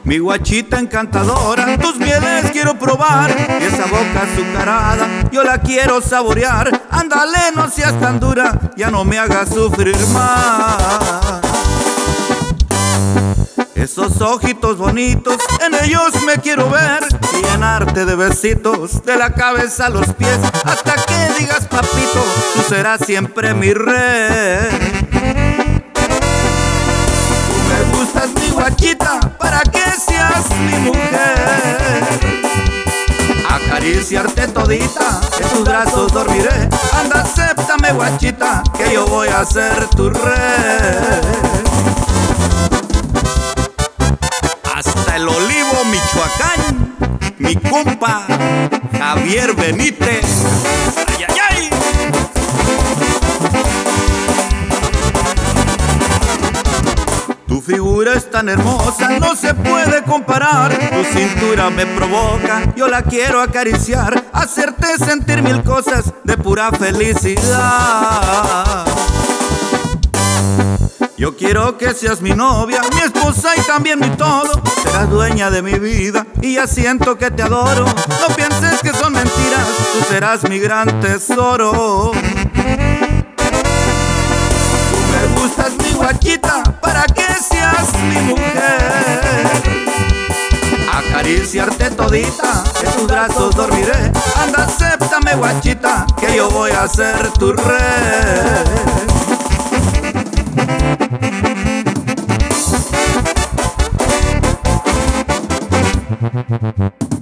Mi guachita encantadora, tus mieles quiero probar, y esa boca azucarada yo la quiero saborear. Ándale, no seas tan dura, ya no me hagas sufrir más. Esos ojitos bonitos, en ellos me quiero ver y llenarte de besitos, de la cabeza a los pies, hasta que digas papito, tú serás siempre mi rey. Tú me gustas, mi guachita, para que seas mi mujer. Acariciarte todita, en tus brazos dormiré. Anda, acéptame, guachita, que yo voy a ser tu rey. Hasta el Olivo, Michoacán, mi compa Javier Benítez. ¡Ay, ay, ay! Tu figura es tan hermosa, no se puede comparar. Tu cintura me provoca, yo la quiero acariciar, hacerte sentir mil cosas de pura felicidad. Yo quiero que seas mi novia, mi esposa y también mi todo. Serás dueña de mi vida y ya siento que te adoro. No pienses que son mentiras, tú serás mi gran tesoro. Tú me gustas, mi guachita, para que seas mi mujer. Acariciarte todita, en tus brazos dormiré. Anda, acéptame, guachita, que yo voy a ser tu rey.